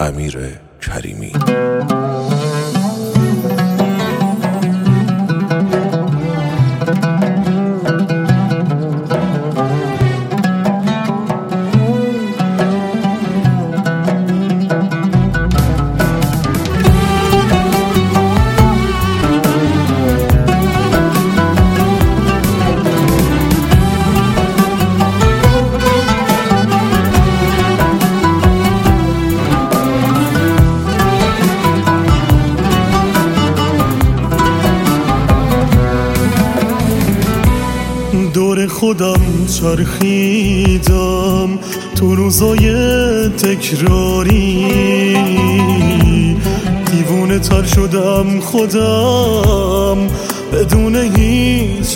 امیر کریمی. دور خودم چرخیدم تو روزای تکراری، دیوونه تر شدم خودم بدون هیچ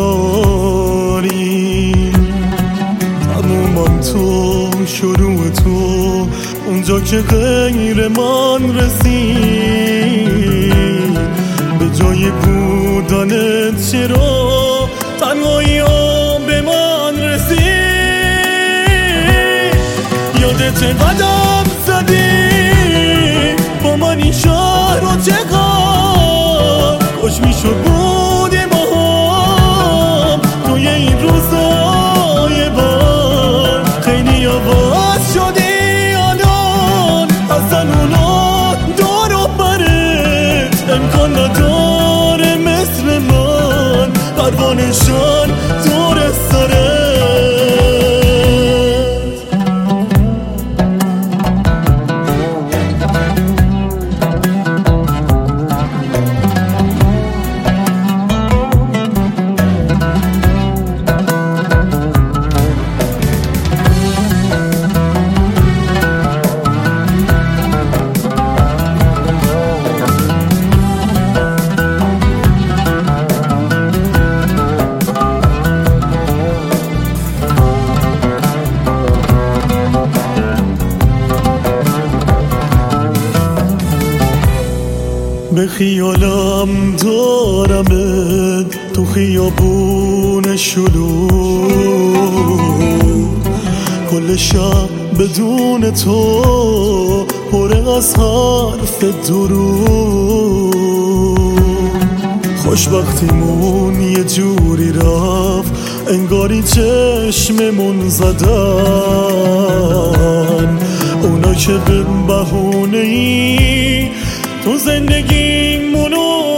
اصراری. تمومم تو، شروع تو، اونجا که غیر من رسید. به جای بودنت چرا تنهایی ها به من رسید؟ یادت قدم زدی با من این شهر رو چقدر کاش میشد بودیم با هم توی این روزای بر. خیلی آواز شدی الان اصلا اونا دور و برت امکان نداره مثل من پروانه‌شان دور سرت. به خیالم دارمت تو خیابون شلوغ، کل شب بدون تو پر از حرف دروغ. خوشبختیمون یه جوری رفت انگاری چشممون زدن اونا که به بهونه‌ای تو زندگیمون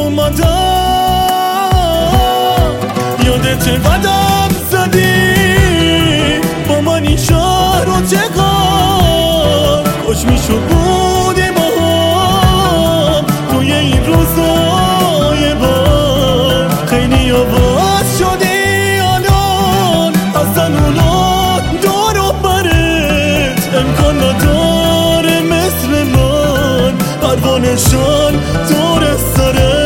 اومدن. یادت قدم زدی با من این شهر رو چقدر کاش میشد بودیم با هم توی این روزای بر. خیلی آواز شدی الان اصلا اونا دور و برت امکان نداره مثل من پروانه‌شان دور سرت.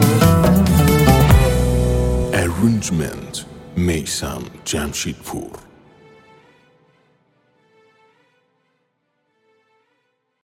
Arrangement میثم جمشیدپور.